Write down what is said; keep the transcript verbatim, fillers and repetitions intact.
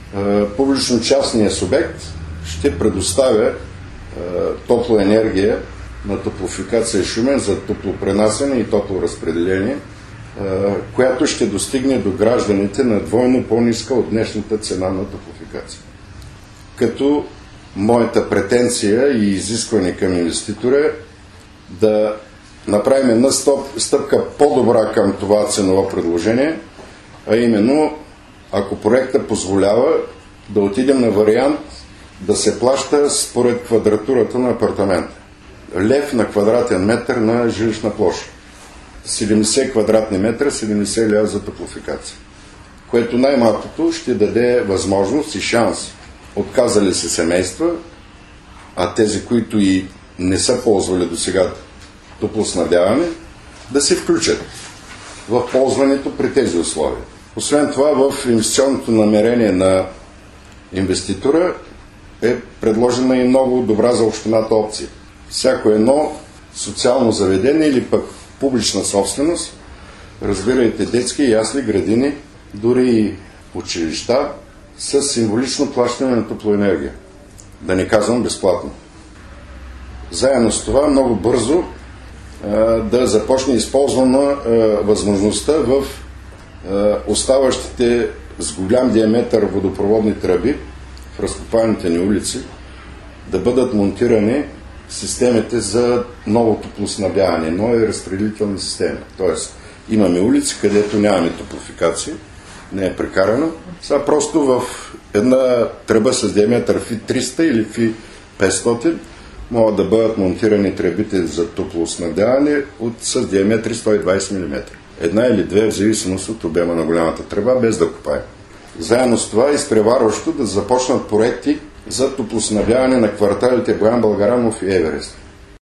публично-частният субект ще предоставя топлоенергия на Топлофикация Шумен за топлопренасене и топлоразпределение, която ще достигне до гражданите на двойно по-ниска от днешната цена на Топлофикация. Като моята претенция и изискване към инвеститора е да направим една стъпка по-добра към това ценово предложение, а именно, ако проекта позволява, да отидем на вариант да се плаща според квадратурата на апартамента. Лев на квадратен метър на жилищна площ. седемдесет квадратни метра, седемдесет лева за Топлофикация. Което най-малкото ще даде възможност и шанс отказали се семейства, а тези, които и не са ползвали до сега топлоснабдяване, да се включат в ползването при тези условия. Освен това, в инвестиционното намерение на инвеститора е предложена и много добра за общината опция. Всяко едно социално заведение или пък публична собственост, разбирайте детски, ясли, градини, дори и училища, с символично плащане на топлоенергия. Да не казвам безплатно. Заедно с това много бързо а, да започне използвана а, възможността в а, оставащите с голям диаметър водопроводни тръби в разкопаните ни улици да бъдат монтирани системите за ново топлоснабдяване, нови разпределителни системи. Тоест, имаме улици, където нямаме топлофикация, не е прекарана. Сега просто в една тръба с диаметър фи триста или фи петстотин могат да бъдат монтирани тръбите за топлоснабдяване от, с диаметри сто и двадесет милиметра. Една или две, в зависимост от обема на голямата тръба, без да копаем. Заедно с това изпреварващо да започнат проекти за топлоснабдяване на кварталите Боян Българанов и Еверест.